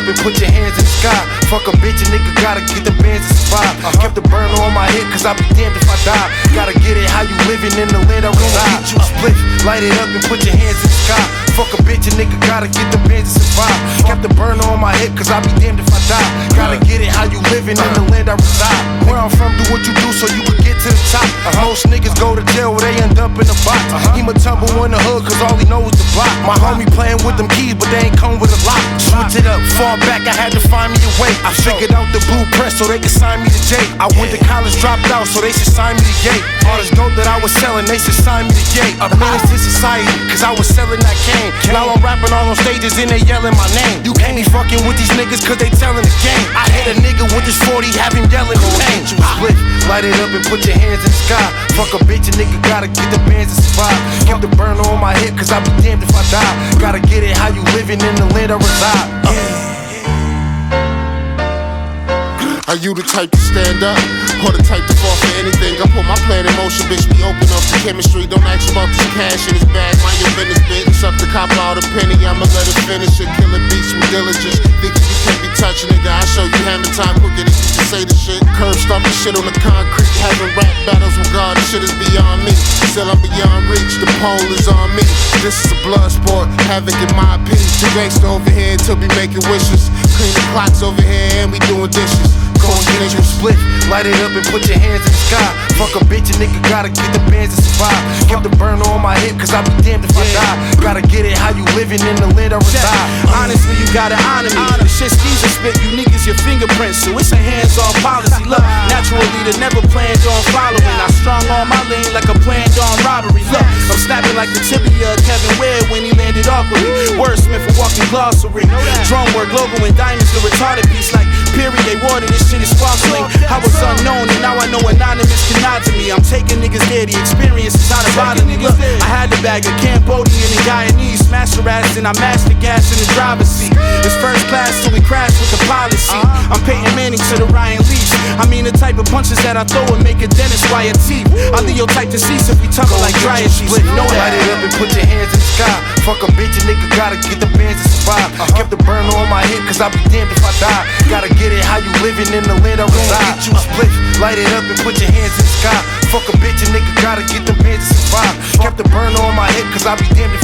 up and put your hands in the sky. Fuck a bitch, a nigga gotta get the bands to survive. Kept the burner on my head, cause I be damned if I die. Gotta get it how you living in the land I reside. You split, light it up and put your hands in the sky. Fuck a bitch, a nigga gotta get the bands to survive. Kept the burner on my head, cause I be damned if I die. Gotta get it how you living in the land I reside. Where I'm from, do what you do so you can get to the top. Most niggas go to jail where they end up in a box. He'ma tumble in the hood cause all he know is the block. My homie playing with them keys but they ain't come with a lock. Switch it up, fall back, I had to find me a way. I figured out the blueprint so they could sign me to J. I went to college, dropped out, so they should sign me to Ye. All this dope that I was selling, they should sign me to Ye. A menace to society, cause I was selling that cane. Now I'm rapping all on stages and they yelling my name. You can't be fucking with these niggas cause they telling the game. I hit a nigga with this 40, have him yelling the name. You split, light it up and put your hands in the sky. Fuck a bitch, a nigga gotta get the bands to survive. Kept the burner on my head cause I be damned if I die. Gotta get it how you living in the land I reside. Are you the type to stand up? Or the type to fall for anything? I put my plan in motion, bitch, we open up the chemistry. Don't ask about this cash in his bag, mind your business, bitch. Suck the cop out a penny, I'ma let it finish it. Killer beats with diligence, thinking you can't be touching it. I show you hammer time quicker than you can say the shit. Curb stomping shit on the concrete, having rap battles with God, this shit is beyond me. Still I'm beyond reach, the pole is on me. This is a blood sport, havoc in my piece. Two gangsta over here till we making wishes. Clean the clocks over here and we doing dishes. You split, light it up and put your hands in the sky. Fuck a bitch, a nigga gotta get the bands to survive. Kept the burner on my head cause I be damned if I die. Gotta get it how you living in the land I reside. Honestly, you gotta honor me. The shit Skeezer spit, unique as your fingerprints. So it's a hands-off policy. Look, naturally they never planned on following. I strong on my lane like a planned on robbery. Look, I'm snapping like the tibia of Kevin Ware when he landed awkwardly. Wordsmith a walking glossary. Drum work, logo and diamonds, the retarded piece like period water. This shit is sparkling. I was unknown and now I know anonymous can nod to me. I'm taking niggas there, the experience is out of bother me. Look, I had the bag of Cambodian and Guyanese. Smash her ass and I mashed the gas in the driver's seat. It's first class till we crash with the policy. I'm Peyton Manning to the Ryan Leaf. I mean the type of punches that I throw and make a dentist wire teeth. I leave your type to cease if we tumble like dryer sheets. Know that. Light it up and put your hands in the sky. Fuck a bitch, a nigga gotta get the bands to survive. Kept the burner on my head cause I be damned if I die. Gotta get it how you living in the land I reside. You split, light it up and put your hands in the sky. Fuck a bitch, a nigga gotta get the bands to survive. Kept the burner on my head cause I be damned if